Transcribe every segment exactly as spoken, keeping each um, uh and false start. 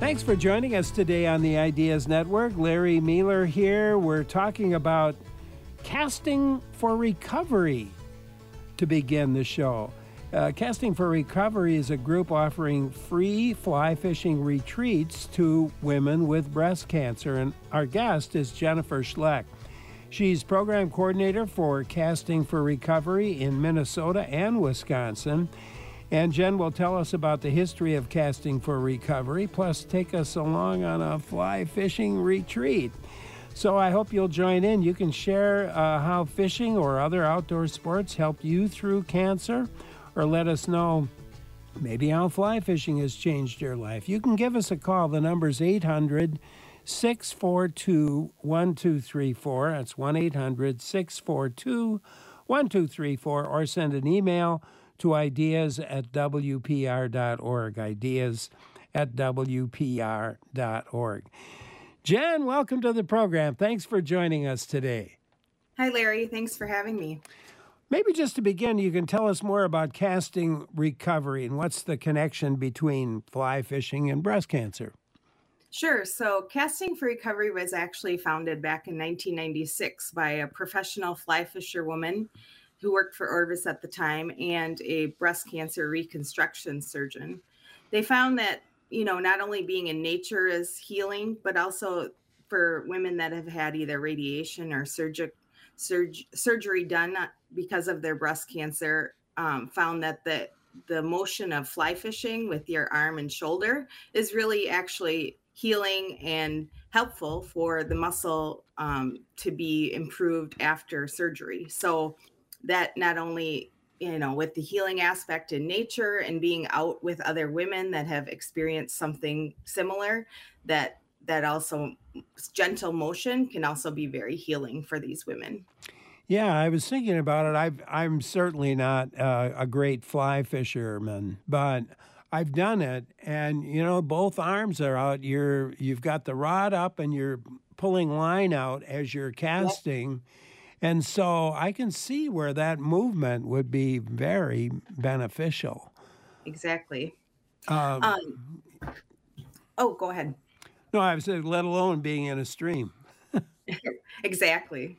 Thanks for joining us today on the Ideas Network. Larry Mueller here. We're talking about Casting for Recovery to begin the show. Uh, Casting for Recovery is a group offering free fly fishing retreats to women with breast cancer, and our guest is Jennifer Schleck. She's program coordinator for Casting for Recovery in Minnesota and Wisconsin. And Jen will tell us about the history of Casting for Recovery, plus take us along on a fly fishing retreat. So I hope you'll join in. You can share uh, how fishing or other outdoor sports helped you through cancer, or let us know maybe how fly fishing has changed your life. You can give us a call. The number's eight hundred, six four two, one two three four. That's one eight hundred, six four two, one two three four, or send an email to ideas at w p r dot org, ideas at w p r dot org. Jen, welcome to the program. Thanks for joining us today. Hi, Larry. Thanks for having me. Maybe just to begin, you can tell us more about Casting Recovery and what's the connection between fly fishing and breast cancer. Sure. So Casting for Recovery was actually founded back in nineteen ninety-six by a professional fly fisher woman who worked for Orvis at the time and a breast cancer reconstruction surgeon. They found that, you know, not only being in nature is healing, but also for women that have had either radiation or surgic, surg, surgery done because of their breast cancer, um, found that the, the motion of fly fishing with your arm and shoulder is really actually healing and helpful for the muscle um, to be improved after surgery. So that not only, you know, with the healing aspect in nature and being out with other women that have experienced something similar, that that also gentle motion can also be very healing for these women. Yeah, I was thinking about it. I've, I'm certainly not uh, a great fly fisherman, but I've done it. And, you know, both arms are out. You're, you've got the rod up and you're pulling line out as you're casting. Yep. And so I can see where that movement would be very beneficial. Exactly. Um, um, oh, go ahead. No, I was saying, let alone being in a stream. Exactly.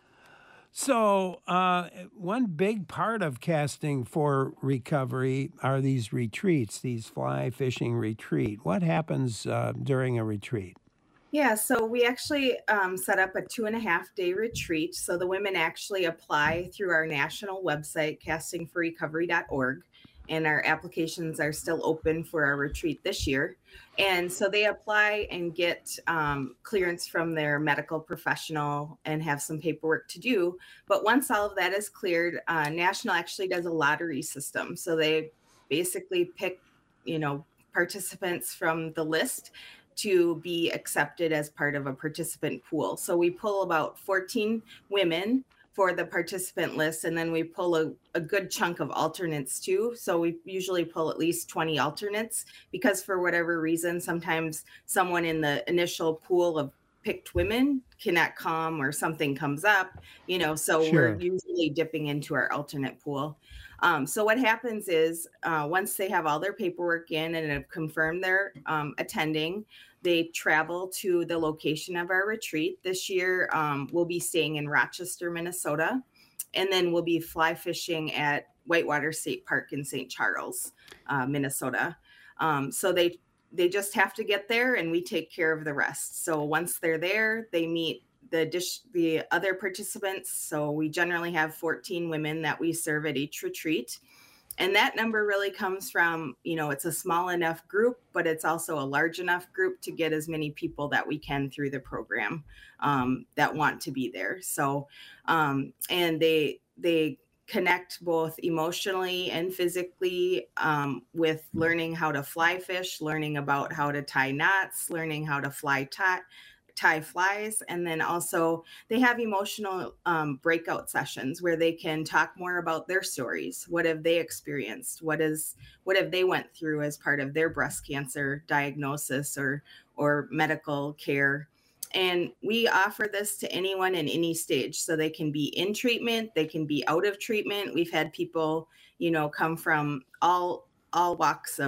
So uh, one big part of Casting for Recovery are these retreats, these fly fishing retreat. What happens uh, during a retreat? Yeah, so we actually um, set up a two and a half day retreat. So the women actually apply through our national website, casting for recovery dot org, and our applications are still open for our retreat this year. And so they apply and get um, clearance from their medical professional and have some paperwork to do. But once all of that is cleared, uh, National actually does a lottery system. So they basically pick, you know, participants from the list to be accepted as part of a participant pool. So we pull about fourteen women for the participant list, and then we pull a, a good chunk of alternates too. So we usually pull at least twenty alternates, because for whatever reason, sometimes someone in the initial pool of picked women cannot come or something comes up, you know, so sure. We're usually dipping into our alternate pool. Um, so what happens is uh, once they have all their paperwork in and have confirmed they're um, attending, they travel to the location of our retreat. This year, um, we'll be staying in Rochester, Minnesota, and then we'll be fly fishing at Whitewater State Park in Saint Charles, uh, Minnesota. Um, so they they just have to get there, and we take care of the rest. So once they're there, they meet the dish, the other participants. So we generally have fourteen women that we serve at each retreat. And that number really comes from, you know, it's a small enough group, but it's also a large enough group to get as many people that we can through the program um, that want to be there. So, um, and they, they connect both emotionally and physically um, with learning how to fly fish, learning about how to tie knots, learning how to fly tie, tie flies. And then also they have emotional um, breakout sessions where they can talk more about their stories. What have they experienced? What is, what have they went through as part of their breast cancer diagnosis or, or medical care? And we offer this to anyone in any stage. So they can be in treatment, they can be out of treatment. We've had people, you know, come from all, all walks of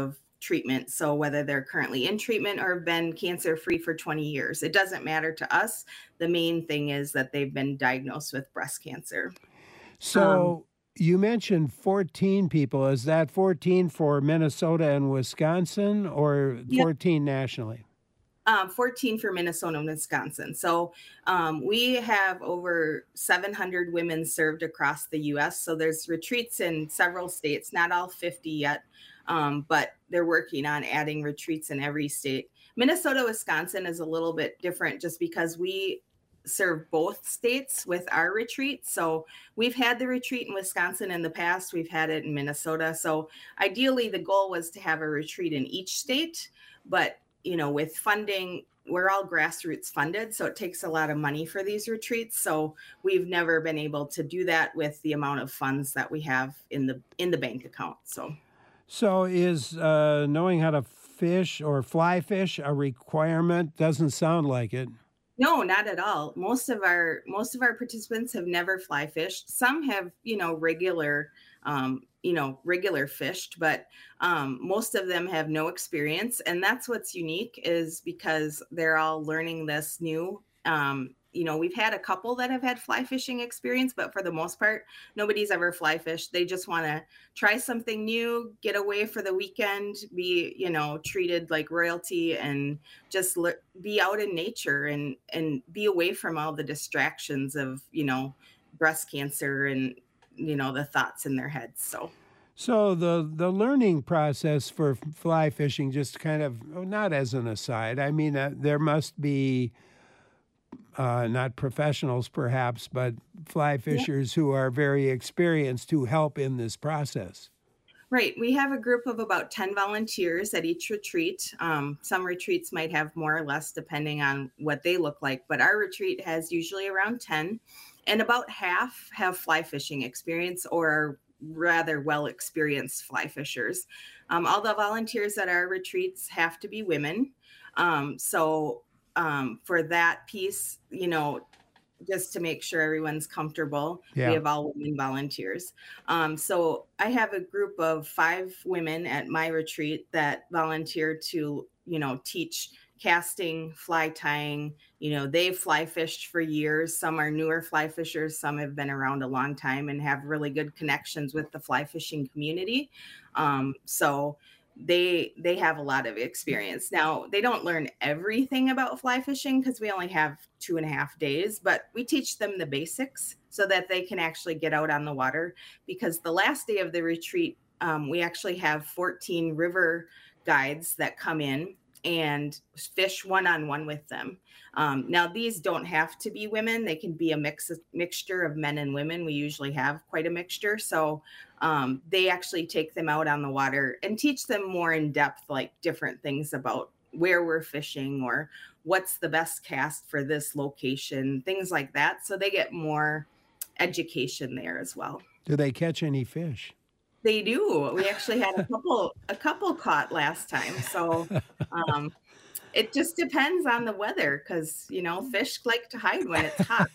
treatment. So whether they're currently in treatment or have been cancer-free for twenty years, it doesn't matter to us. The main thing is that they've been diagnosed with breast cancer. So Um, you mentioned fourteen people. Is that fourteen for Minnesota and Wisconsin or Yep. fourteen nationally? Um, fourteen for Minnesota and Wisconsin. So um, we have over seven hundred women served across the U S. So there's retreats in several states, not all fifty yet, um, but they're working on adding retreats in every state. Minnesota, Wisconsin is a little bit different just because we serve both states with our retreat. So we've had the retreat in Wisconsin in the past. We've had it in Minnesota. So ideally, the goal was to have a retreat in each state, but you know, with funding, we're all grassroots funded, so it takes a lot of money for these retreats. So we've never been able to do that with the amount of funds that we have in the in the bank account. So, So is uh, knowing how to fish or fly fish a requirement? Doesn't sound like it. no, not at all. Most of our most of our participants have never fly fished. Some have, you know, regular, um, you know, regular fished, but um, most of them have no experience. And that's what's unique is because they're all learning this new. Um, you know, we've had a couple that have had fly fishing experience, but for the most part, nobody's ever fly fished. They just want to try something new, get away for the weekend, be, you know, treated like royalty, and just le- be out in nature and and be away from all the distractions of, you know, breast cancer and, you know, the thoughts in their heads. So So the the learning process for f- fly fishing, just kind of oh, not as an aside. I mean, uh, there must be uh, not professionals, perhaps, but fly fishers who are very experienced to help in this process. right. We have a group of about ten volunteers at each retreat. Um, some retreats might have more or less depending on what they look like, but our retreat has usually around ten, and about half have fly fishing experience or are rather well experienced fly fishers. Um, all the volunteers at our retreats have to be women. Um, so um, for that piece, you know, just to make sure everyone's comfortable, we Yeah. have all women volunteers. Um, so I have a group of five women at my retreat that volunteer to, you know, teach casting, fly tying. You know, they've fly fished for years. Some are newer fly fishers. Some have been around a long time and have really good connections with the fly fishing community. Um, so they they have a lot of experience. Now, they don't learn everything about fly fishing because we only have two and a half days, but we teach them the basics so that they can actually get out on the water. Because the last day of the retreat, um, we actually have fourteen river guides that come in and fish one-on-one with them. Um, now, these don't have to be women. They can be a mix mixture of men and women. We usually have quite a mixture. So um, they actually take them out on the water and teach them more in depth, like different things about where we're fishing or what's the best cast for this location, things like that. So they get more education there as well. Do they catch any fish? They do. We actually had a couple a couple caught last time. So um, it just depends on the weather because, you know, fish like to hide when it's hot.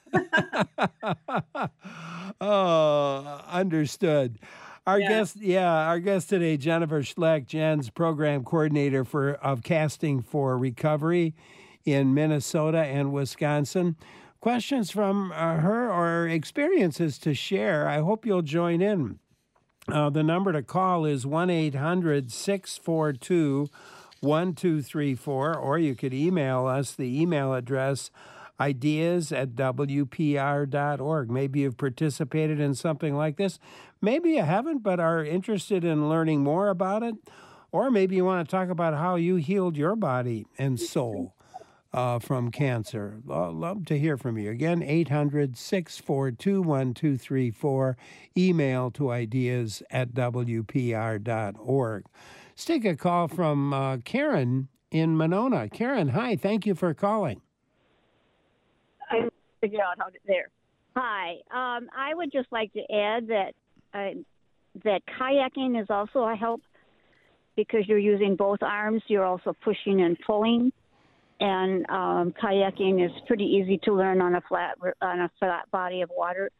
So. Oh, understood. Our Yeah. guest, yeah, our guest today, Jennifer Schleck, Jen's program coordinator for of Casting for Recovery in Minnesota and Wisconsin. Questions from uh, her or experiences to share. I hope you'll join in. Uh, the number to call is one eight hundred six four two one two three four, or you could email us. The email address, ideas at w p r dot org. Maybe you've participated in something like this. Maybe you haven't, but are interested in learning more about it. Or maybe you want to talk about how you healed your body and soul uh, from cancer. Lo- Love to hear from you. Again, eight hundred six four two one two three four. Email to ideas at w p r dot org. Let's take a call from uh, Karen in Monona. Karen, hi. Thank you for calling. I figure out how to there. Hi. Um, I would just like to add that uh, that kayaking is also a help because you're using both arms. You're also pushing and pulling, and um, kayaking is pretty easy to learn on a flat on a flat body of water.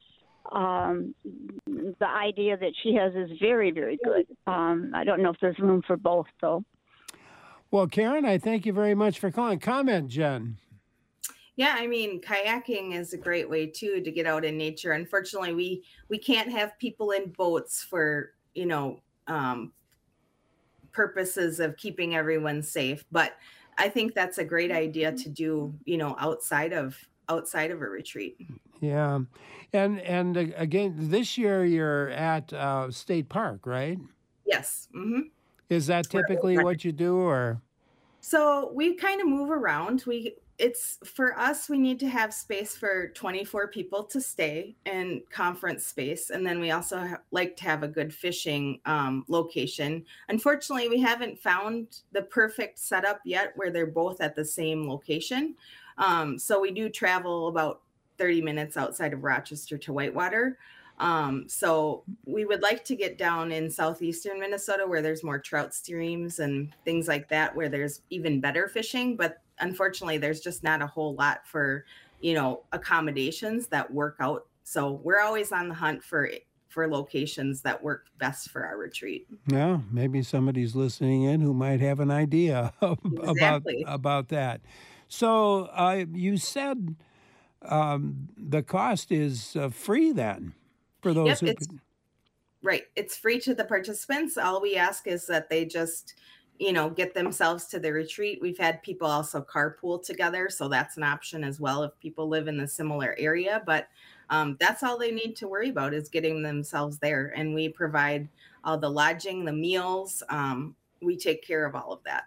um, the idea that she has is very, very good. Um, I don't know if there's room for both, though. Well, Karen, I thank you very much for calling. Comment, Jen. Yeah, I mean, kayaking is a great way too to get out in nature. Unfortunately, we we can't have people in boats for, you know, um, purposes of keeping everyone safe. But I think that's a great idea to do, you know, outside of outside of a retreat. Yeah, and and uh, again, this year you're at uh, State Park, right? Yes. Mm-hmm. Is that typically what you do, or? So we kind of move around. We it's for us, we need to have space for twenty-four people to stay in conference space. And then we also ha- like to have a good fishing um, location. Unfortunately, we haven't found the perfect setup yet where they're both at the same location. Um, so we do travel about thirty minutes outside of Rochester to Whitewater. Um, so we would like to get down in southeastern Minnesota where there's more trout streams and things like that, where there's even better fishing. But unfortunately, there's just not a whole lot for, you know, accommodations that work out. So we're always on the hunt for for locations that work best for our retreat. Yeah, maybe somebody's listening in who might have an idea Exactly. about about that. So uh, you said um, the cost is uh, free then for those Yep, who. it's right. It's free to the participants. All we ask is that they just, you know, get themselves to the retreat. We've had people also carpool together, so that's an option as well if people live in the similar area. But um, that's all they need to worry about is getting themselves there. And we provide all the lodging, the meals. Um, we take care of all of that.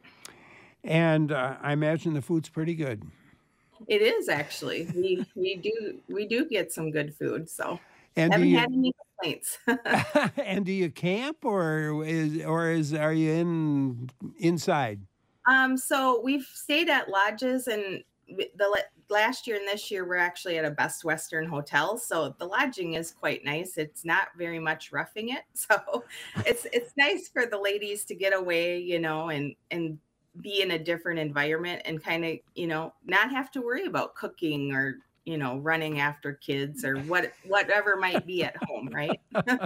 And uh, I imagine the food's pretty good. It is actually. We we do we do get some good food. So And do haven't you had any complaints. and do you camp or is or is are you in inside? Um, so we've stayed at lodges, and w- the la- last year and this year we're actually at a Best Western hotel. So the lodging is quite nice. It's not very much roughing it, so it's it's nice for the ladies to get away, you know, and and be in a different environment and kind of, you know, not have to worry about cooking or, you know, running after kids or what whatever might be at home, right?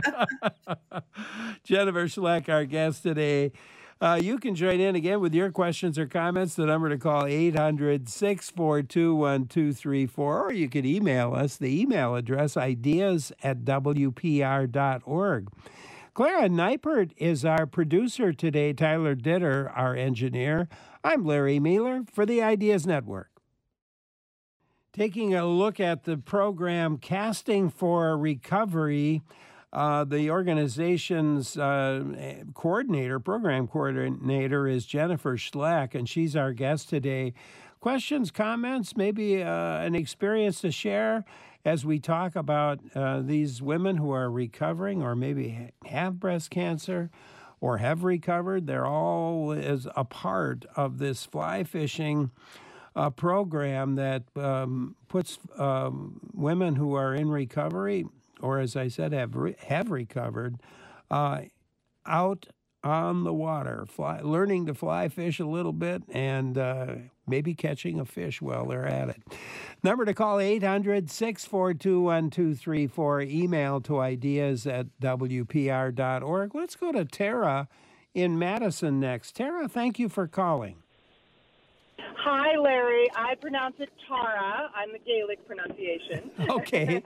Jennifer Schleck, our guest today. Uh, you can join in again with your questions or comments. The number to call eight hundred, six four two, one two three four, or you could email us. The email address ideas at w p r dot org. Clara Neipert is our producer today. Tyler Ditter, our engineer. I'm Larry Mealer for the Ideas Network. Taking a look at the program Casting for Recovery, uh, the organization's uh, coordinator, program coordinator is Jennifer Schleck, and she's our guest today. Questions, comments, maybe uh, an experience to share as we talk about uh, these women who are recovering or maybe have breast cancer or have recovered. They're all as a part of this fly fishing uh, program that um, puts um, women who are in recovery, or as I said, have re- have recovered, uh, out on the water, fly, learning to fly fish a little bit and uh, maybe catching a fish while they're at it. Number to call eight hundred, six four two, one two three four. Email to ideas at w p r dot org. Let's go to Tara in Madison next. Tara, thank you for calling. Hi, Larry. I pronounce it Tara. I'm the Gaelic pronunciation. Okay.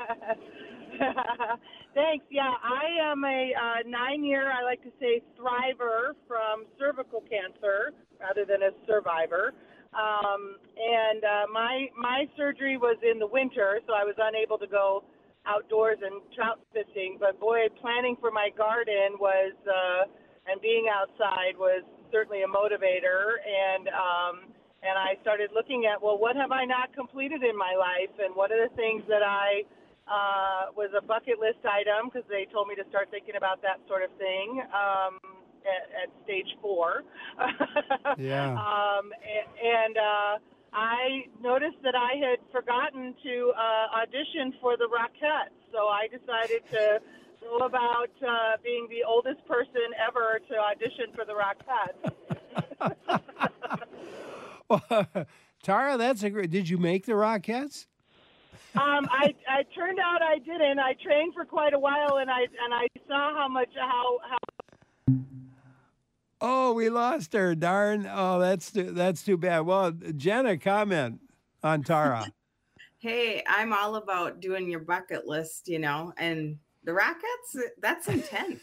Thanks. Yeah, I am a uh, nine-year, I like to say, thriver from cervical cancer rather than a survivor. Um, and uh, my my surgery was in the winter, so I was unable to go outdoors and trout fishing. But boy, planning for my garden was uh, and being outside was certainly a motivator. And um, and I started looking at, well, what have I not completed in my life, and what are the things that I uh, was a bucket list item, because they told me to start thinking about that sort of thing. Um, At, at stage four. Yeah. Um, and and uh, I noticed that I had forgotten to uh, audition for the Rockettes. So I decided to go about uh, being the oldest person ever to audition for the Rockettes. Well, Tara, that's a great. Did you make the Rockettes? Um, I, I turned out I didn't. I trained for quite a while, and I and I saw how much how how. Oh, we lost her. Darn. Oh, that's too, that's too bad. Well, Jenna, comment on Tara. Hey, I'm all about doing your bucket list, you know, and the Rockettes, that's intense.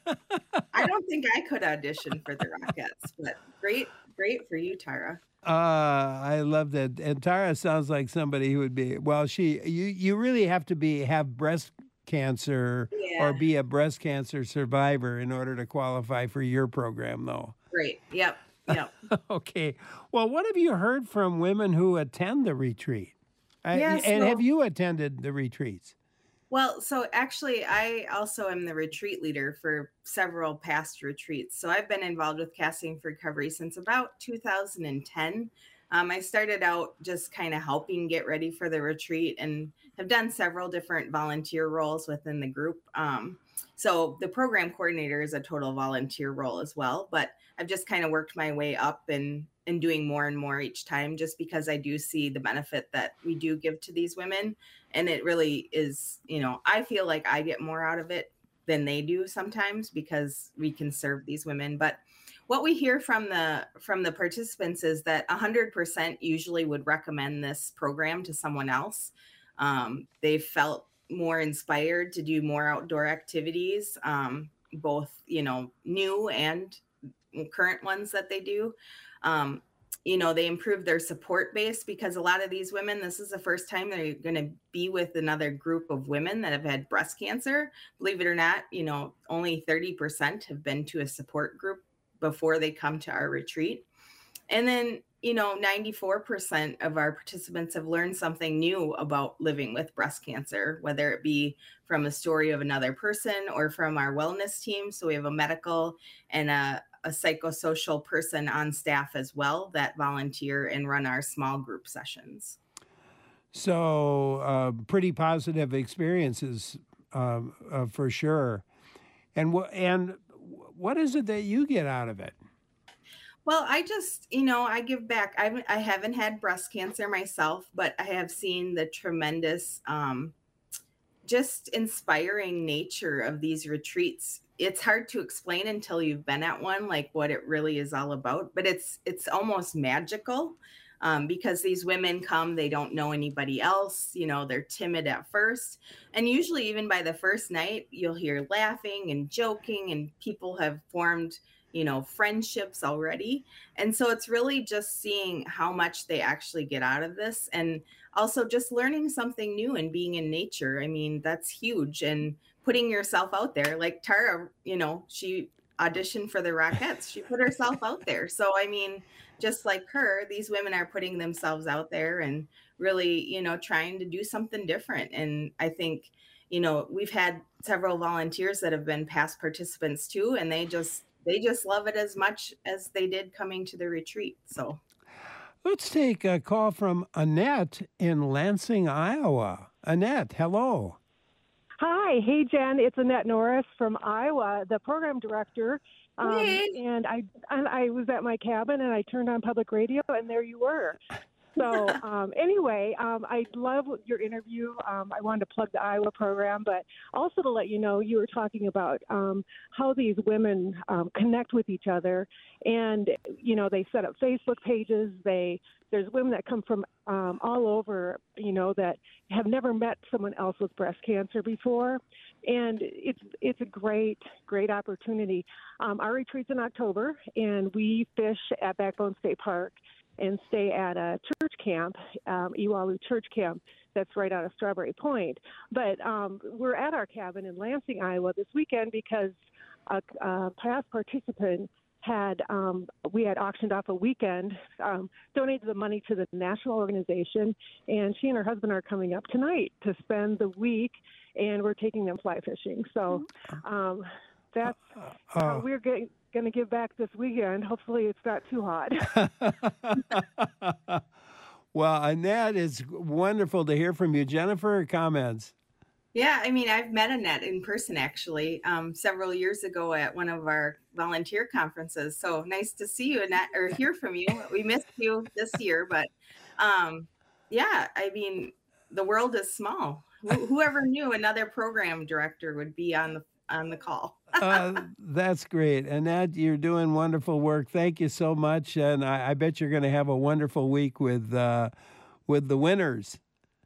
I don't think I could audition for the Rockettes, but great, great for you, Tara. Uh, I love that. And Tara sounds like somebody who would be, well, she, you, you really have to be, have breast cancer Yeah. or be a breast cancer survivor in order to qualify for your program, though. Great. Yep. Yep. Okay. Well, what have you heard from women who attend the retreat? I- Yes, and well- have you attended the retreats? Well, so actually, I also am the retreat leader for several past retreats. So I've been involved with Casting for Recovery since about two thousand ten. Um, I started out just kind of helping get ready for the retreat and have done several different volunteer roles within the group. Um, so the program coordinator is a total volunteer role as well, but I've just kind of worked my way up and and doing more and more each time, just because I do see the benefit that we do give to these women. And it really is, you know, I feel like I get more out of it than they do sometimes because we can serve these women. But what we hear from the from the participants is that one hundred percent usually would recommend this program to someone else. Um, they felt more inspired to do more outdoor activities, um, both, you know, new and current ones that they do. Um, you know, they improve their support base because a lot of these women, this is the first time they're going to be with another group of women that have had breast cancer. Believe it or not, you know, only thirty percent have been to a support group before they come to our retreat. And then, you know, ninety-four percent of our participants have learned something new about living with breast cancer, whether it be from a story of another person or from our wellness team. So we have a medical and a a psychosocial person on staff as well that volunteer and run our small group sessions. So uh, pretty positive experiences um, uh, for sure. And what and what is it that you get out of it? Well, I just, you know, I give back. I I haven't had breast cancer myself, but I have seen the tremendous, um, just inspiring nature of these retreats. It's hard to explain until you've been at one, like what it really is all about, but it's it's almost magical um, because these women come, they don't know anybody else, you know, they're timid at first. And usually even by the first night, you'll hear laughing and joking and people have formed, you know, friendships already. And so it's really just seeing how much they actually get out of this. And also just learning something new and being in nature. I mean, that's huge. And putting yourself out there, like Tara, you know, she auditioned for the Rockettes. She put herself out there. So, I mean, just like her, these women are putting themselves out there and really, you know, trying to do something different. And I think, you know, we've had several volunteers that have been past participants too, and they just, they just love it as much as they did coming to the retreat. So let's take a call from Annette in Lansing, Iowa. Annette, hello. Hi, hey Jen, it's Annette Norris from Iowa, the program director. Um, Hey. And I and I was at my cabin and I turned on public radio and there you were. So um, anyway, um, I love your interview. Um, I wanted to plug the Iowa program, but also to let you know, you were talking about um, how these women um, connect with each other, and you know they set up Facebook pages. They there's women that come from um, all over, you know, that have never met someone else with breast cancer before, and it's it's a great great opportunity. Um, our retreat's in October, and we fish at Backbone State Park and stay at a church camp, um, Iwalu Church Camp, that's right out of Strawberry Point. But um, we're at our cabin in Lansing, Iowa this weekend because a, a past participant had, um, we had auctioned off a weekend, um, donated the money to the national organization, and she and her husband are coming up tonight to spend the week, and we're taking them fly fishing. So um, that's how Uh, we're getting going to give back this weekend. Hopefully it's not too hot. well, Annette, it's wonderful to hear from you. Jennifer, comments? yeah, I mean, I've met Annette in person actually um, several years ago at one of our volunteer conferences. So nice to see you, Annette, or hear from you. We missed you this year, but um, yeah, I mean, the world is small. Wh- Whoever knew another program director would be on the on the call. Uh, that's great. Annette, you're doing wonderful work. Thank you so much. And I, I bet you're going to have a wonderful week with uh, with the winners.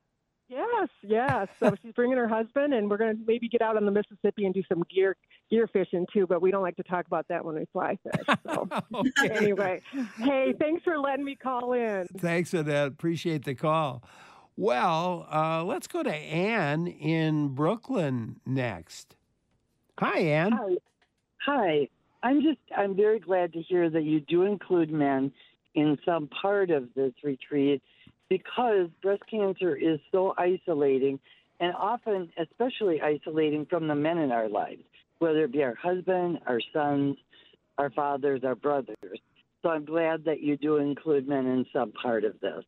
Yes, yes. So she's bringing her husband, and we're going to maybe get out on the Mississippi and do some gear gear fishing too. But we don't like to talk about that when we fly fish. So Okay. anyway, hey, thanks for letting me call in. Thanks, Annette. Appreciate the call. Well, uh, let's go to Ann in Brooklyn next. Hi, Ann. Hi. Hi. I'm just, I'm very glad to hear that you do include men in some part of this retreat because breast cancer is so isolating and often especially isolating from the men in our lives, whether it be our husband, our sons, our fathers, our brothers. So I'm glad that you do include men in some part of this.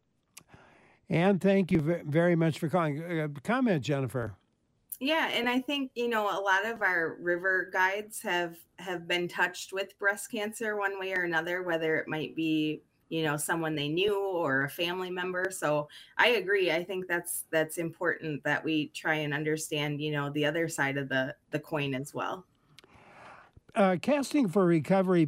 Ann, thank you ve- very much for calling. Uh, comment, Jennifer. Yeah, and I think, you know, a lot of our river guides have have been touched with breast cancer one way or another, whether it might be, you know, someone they knew or a family member. So I agree. I think that's that's important that we try and understand, you know, the other side of the the coin as well. Uh, Casting for Recovery,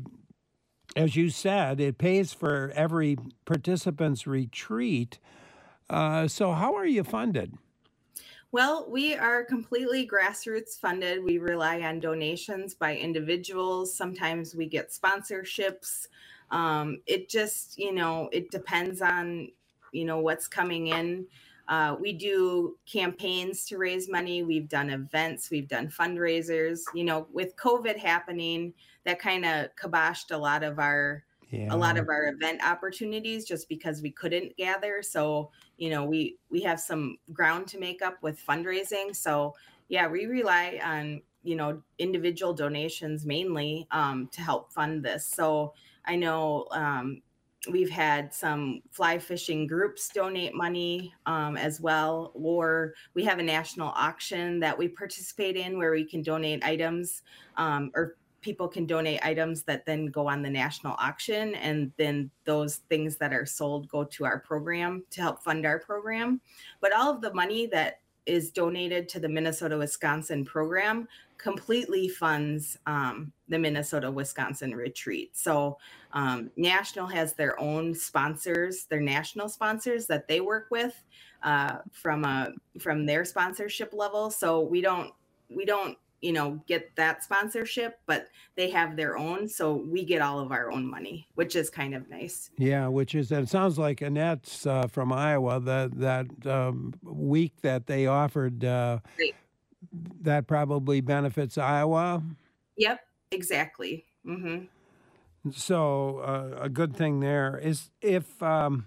as you said, it pays for every participant's retreat. Uh, so how are you funded? Well, we are completely grassroots funded. We rely on donations by individuals. Sometimes we get sponsorships. Um, it just, you know, it depends on, you know, what's coming in. Uh, we do campaigns to raise money. We've done events. We've done fundraisers. You know, with COVID happening, that kind of kiboshed a lot of our Yeah. a lot of our event opportunities just because we couldn't gather. So, you know, we we have some ground to make up with fundraising. So yeah, we rely on, you know, individual donations mainly um, to help fund this. So I know um, we've had some fly fishing groups donate money um, as well, or we have a national auction that we participate in where we can donate items um, or people can donate items that then go on the national auction, and then those things that are sold go to our program to help fund our program. But all of the money that is donated to the Minnesota Wisconsin program completely funds um, the Minnesota Wisconsin retreat. So um, National has their own sponsors, their national sponsors that they work with uh, from a from their sponsorship level. So we don't we don't you know, get that sponsorship, but they have their own. So we get all of our own money, which is kind of nice. Yeah, which is, it sounds like Annette's uh, from Iowa, that, that um, week that they offered, uh, Great. that probably benefits Iowa. Yep, exactly. Mm-hmm. So uh, a good thing there is if, um,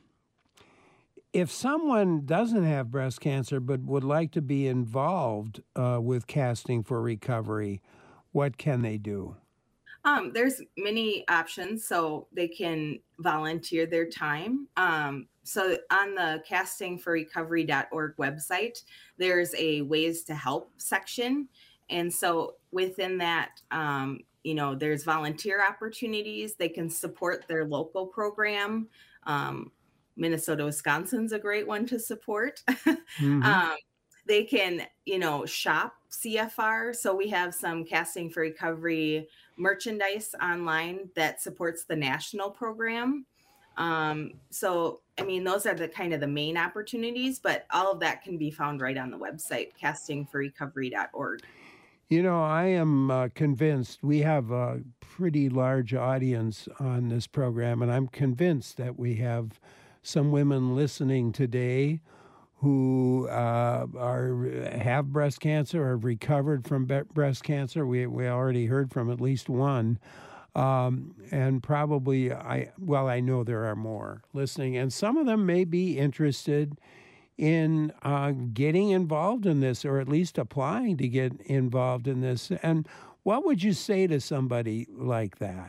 if someone doesn't have breast cancer but would like to be involved uh, with Casting for Recovery, what can they do? Um, there's many options. So they can volunteer their time. Um, so on the casting for recovery dot org website, there's a ways to help section. And so within that, um, you know, there's volunteer opportunities. They can support their local program. Um, Minnesota, Wisconsin's a great one to support. Mm-hmm. um, they can, you know, shop C F R. So we have some Casting for Recovery merchandise online that supports the national program. Um, so, I mean, those are the kind of the main opportunities, but all of that can be found right on the website, casting for recovery dot org. You know, I am uh, convinced we have a pretty large audience on this program, and I'm convinced that we have some women listening today who uh, are have breast cancer or have recovered from be- breast cancer. We we already heard from at least one, um, and probably I well I know there are more listening, and some of them may be interested in uh, getting involved in this, or at least applying to get involved in this. And what would you say to somebody like that?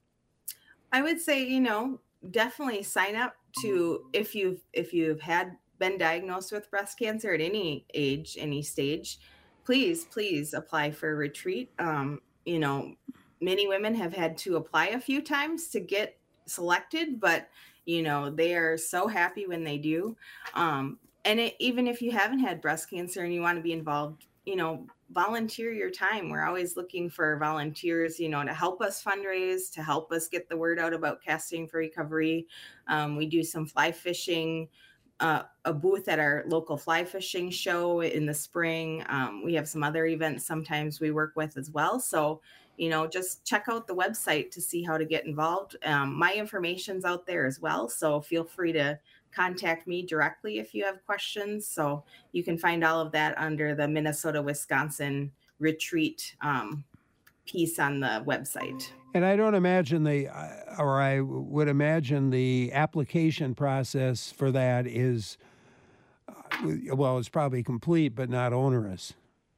I would say, you know, definitely sign up to if you've if you've had been diagnosed with breast cancer at any age, any stage, please, please apply for a retreat. Um, you know, many women have had to apply a few times to get selected, but you know, they are so happy when they do. Um, and it, even if you haven't had breast cancer and you want to be involved, you know, volunteer your time. We're always looking for volunteers, you know, to help us fundraise, to help us get the word out about Casting for Recovery. Um, we do some fly fishing, uh, a booth at our local fly fishing show in the spring. Um, we have some other events sometimes we work with as well. So, you know, just check out the website to see how to get involved. Um, my information's out there as well. So feel free to contact me directly if you have questions. So you can find all of that under the Minnesota, Wisconsin retreat um, piece on the website. And I don't imagine the, or I would imagine the application process for that is, well, it's probably complete, but not onerous.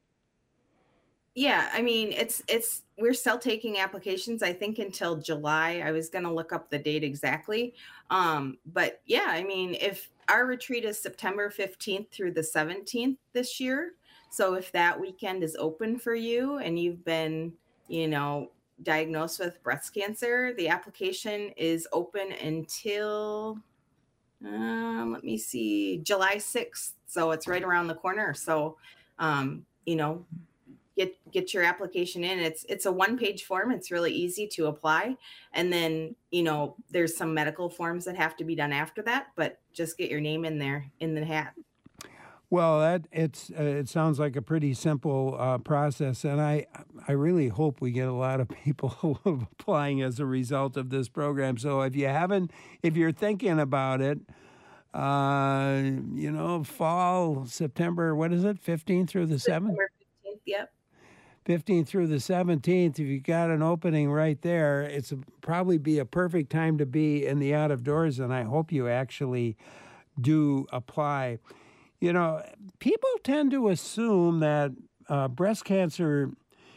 Yeah, I mean, it's, it's, we're still taking applications, I think, until July. I was going to look up the date exactly. Um, but yeah, I mean, if our retreat is September fifteenth through the seventeenth this year. So if that weekend is open for you and you've been, you know, diagnosed with breast cancer, the application is open until, um, let me see, July sixth. So it's right around the corner. So, um, you know, Get, get your application in. It's it's a one-page form. It's really easy to apply. And then, you know, there's some medical forms that have to be done after that, but just get your name in there in the hat. Well, that it's uh, it sounds like a pretty simple uh, process, and I I really hope we get a lot of people applying as a result of this program. So if you haven't, if you're thinking about it, uh, you know, fall, September, what is it, fifteenth through the seventh? September fifteenth, yep. fifteenth through the seventeenth, if you got an opening right there, it's a, probably be a perfect time to be in the out of doors, and I hope you actually do apply. You know, people tend to assume that uh, breast cancer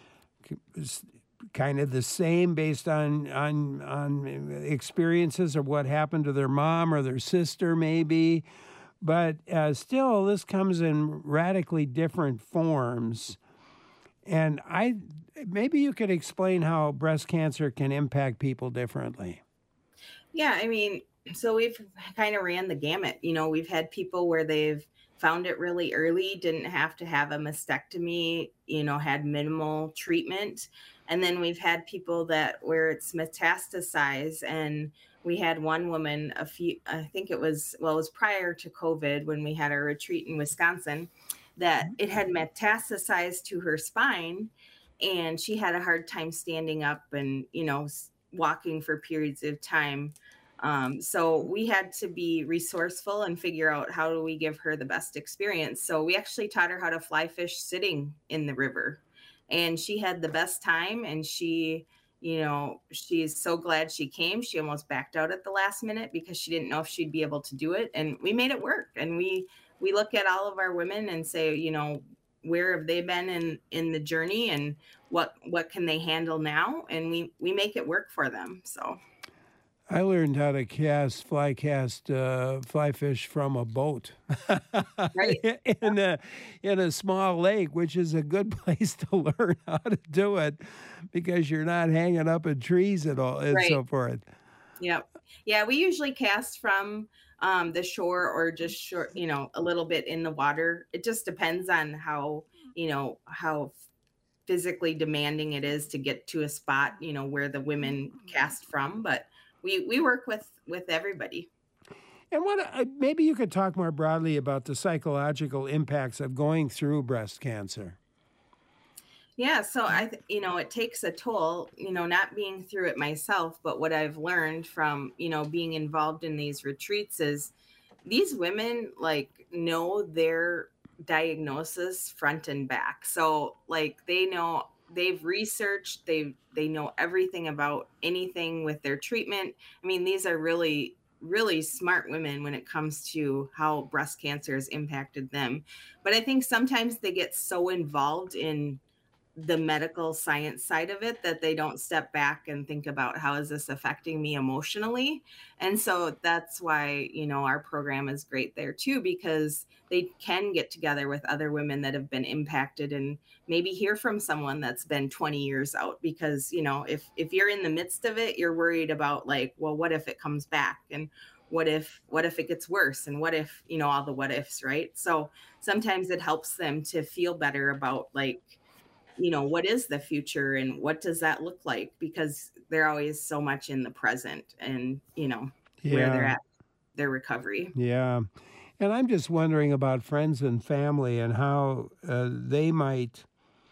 is kind of the same based on, on, on experiences of what happened to their mom or their sister maybe, but uh, still this comes in radically different forms. And I maybe you could explain how breast cancer can impact people differently. Yeah, I mean, so we've kind of ran the gamut. You know, we've had people where they've found it really early, didn't have to have a mastectomy, you know, had minimal treatment. And then we've had people that where it's metastasized. And we had one woman a few, I think it was, well, it was prior to COVID when we had our retreat in Wisconsin, that it had metastasized to her spine and she had a hard time standing up and, you know, walking for periods of time. Um, so we had to be resourceful and figure out how do we give her the best experience. So we actually taught her how to fly fish sitting in the river, and she had the best time. And she, you know, she's so glad she came. She almost backed out at the last minute because she didn't know if she'd be able to do it. And we made it work. And we, we look at all of our women and say, you know, where have they been in, in the journey and what, what can they handle now? And we, we make it work for them. So I learned how to cast, fly cast, uh, fly fish from a boat, right. in a in a small lake, which is a good place to learn how to do it, because you're not hanging up in trees at all and Right. so forth. Yep. Yeah, we usually cast from um, the shore or just short, you know, a little bit in the water. It just depends on how, you know, how physically demanding it is to get to a spot, you know, where the women cast from. But we we work with with everybody. And what uh, maybe you could talk more broadly about the psychological impacts of going through breast cancer. Yeah, so I, th- you know, it takes a toll, you know, not being through it myself, but what I've learned from, you know, being involved in these retreats is these women like know their diagnosis front and back. So like they know, they've researched, they they know everything about anything with their treatment. I mean, these are really really smart women when it comes to how breast cancer has impacted them. But I think sometimes they get so involved in the medical science side of it, that they don't step back and think about how is this affecting me emotionally. And so that's why, you know, our program is great there too, because they can get together with other women that have been impacted and maybe hear from someone that's been twenty years out. Because, you know, if if you're in the midst of it, you're worried about like, well, what if it comes back? And what if what if it gets worse? And what if, you know, all the what ifs, right? So sometimes it helps them to feel better about like, you know, what is the future and what does that look like? Because they're always so much in the present and, you know, where they're Yeah. at, their recovery. Yeah. And I'm just wondering about friends and family and how uh, they might,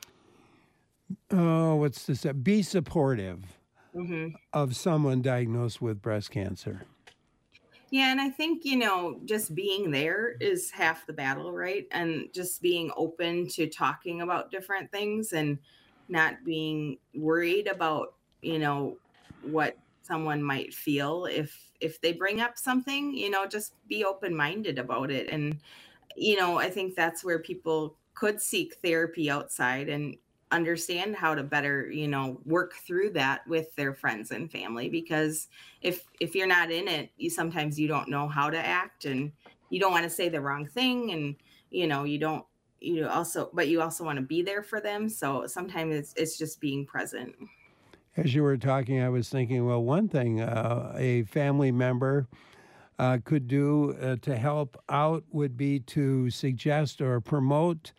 oh, what's this? uh, Be supportive hmm of someone diagnosed with breast cancer. Yeah, and I think, you know, just being there is half the battle, right? And just being open to talking about different things and not being worried about, you know, what someone might feel if if they bring up something, you know, just be open-minded about it. And you know, I think that's where people could seek therapy outside and understand how to better, you know, work through that with their friends and family. Because if if you're not in it, you sometimes you don't know how to act and you don't want to say the wrong thing and you know, you don't you also but you also want to be there for them. So sometimes it's it's just being present. As you were talking, I was thinking, well, one thing uh, a family member uh, could do uh, to help out would be to suggest or promote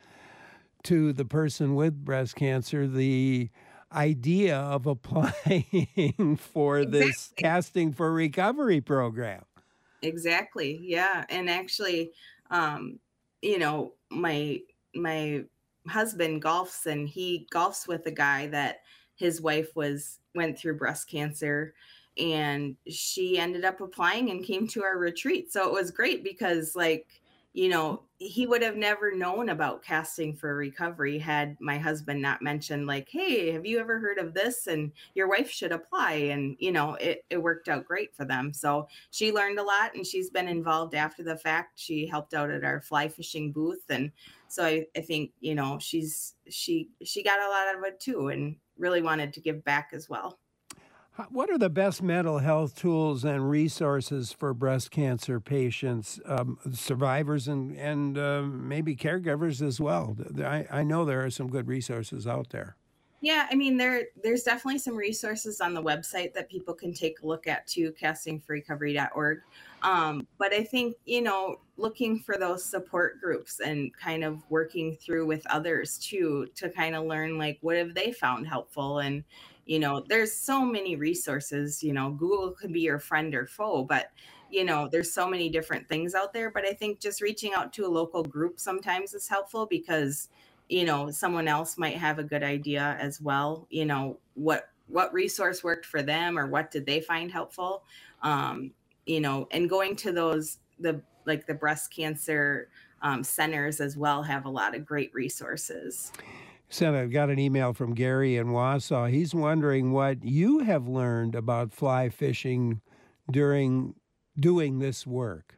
to the person with breast cancer the idea of applying for this Exactly. Casting for Recovery program. Exactly. Yeah. And actually, um, you know, my my husband golfs and he golfs with a guy that his wife was went through breast cancer and she ended up applying and came to our retreat. So it was great because like, you know, he would have never known about Casting for Recovery had my husband not mentioned like, hey, have you ever heard of this? And your wife should apply. And, you know, it, it worked out great for them. So she learned a lot and she's been involved after the fact. She helped out at our fly fishing booth. And so I, I think, you know, she's she she got a lot out of it too and really wanted to give back as well. How- What are the best mental health tools and resources for breast cancer patients, um, survivors, and and um, maybe caregivers as well? Th- I, I know there are some good resources out there. Yeah, I mean there there's definitely some resources on the website that people can take a look at too, casting for recovery dot org. Um, but I think, you know, looking for those support groups and kind of working through with others too to kind of learn like what have they found helpful. And, you know, there's so many resources, you know, Google could be your friend or foe, but you know, there's so many different things out there. But I think just reaching out to a local group sometimes is helpful because you know someone else might have a good idea as well, you know what what resource worked for them or what did they find helpful. um you know and going to those the like the breast cancer um, centers as well have a lot of great resources. Said I've got an email from Gary in Wausau. He's wondering what you have learned about fly fishing during doing this work.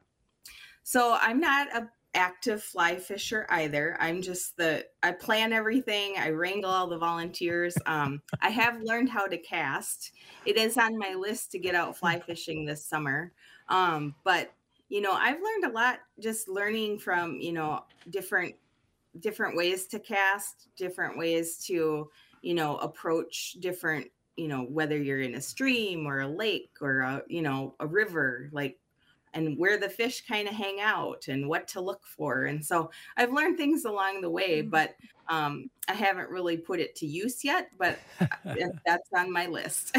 So I'm not a active fly fisher either. I'm just the I plan everything. I wrangle all the volunteers. Um, I have learned how to cast. It is on my list to get out fly fishing this summer. Um, but you know, I've learned a lot just learning from, you know, different different ways to cast, different ways to, you know, approach different, you know, whether you're in a stream or a lake or a, you know, a river, like and where the fish kind of hang out and what to look for. And so I've learned things along the way, but um, I haven't really put it to use yet, but that's on my list.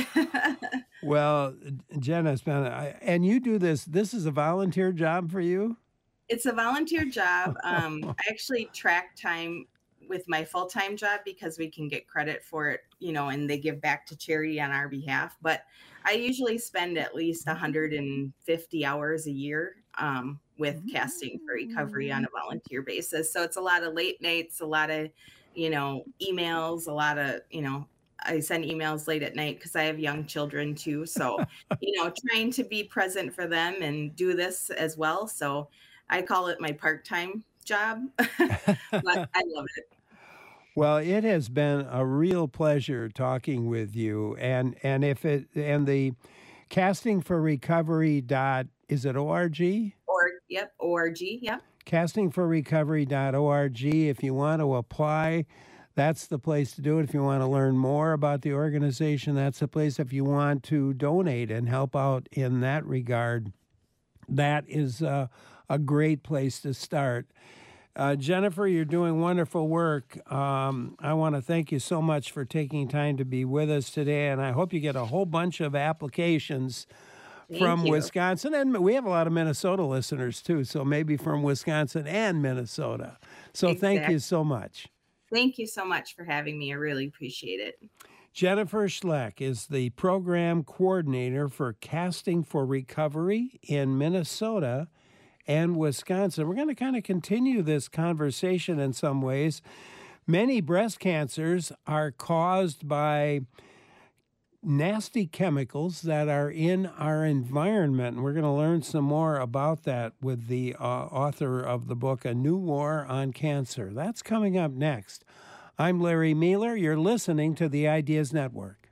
Well, Jenna, it's been, I- and you do this, this is a volunteer job for you? It's a volunteer job. Um, I actually track time with my full-time job because we can get credit for it, you know, and they give back to charity on our behalf. But I usually spend at least one hundred fifty hours a year um, with Casting for Recovery on a volunteer basis. So it's a lot of late nights, a lot of, you know, emails, a lot of, you know, I send emails late at night because I have young children too. So, you know, trying to be present for them and do this as well. So I call it my part-time job, but I love it. Well, it has been a real pleasure talking with you. And and if it and the casting for recovery dot is it org? Or yep, org, yep. casting for recovery dot org. If you want to apply, that's the place to do it. If you want to learn more about the organization, that's the place. If you want to donate and help out in that regard, that is uh, a great place to start. Uh, Jennifer, you're doing wonderful work. Um, I want to thank you so much for taking time to be with us today, and I hope you get a whole bunch of applications Thank from you. Wisconsin, and we have a lot of Minnesota listeners too, so maybe from Wisconsin and Minnesota. So thank you Exact- so much. Thank you so much for having me. I really appreciate it. Jennifer Schleck is the program coordinator for Casting for Recovery in Minnesota and Wisconsin. We're going to kind of continue this conversation in some ways. Many breast cancers are caused by nasty chemicals that are in our environment. And we're going to learn some more about that with the uh, author of the book, A New War on Cancer. That's coming up next. I'm Larry Mealer. You're listening to the Ideas Network.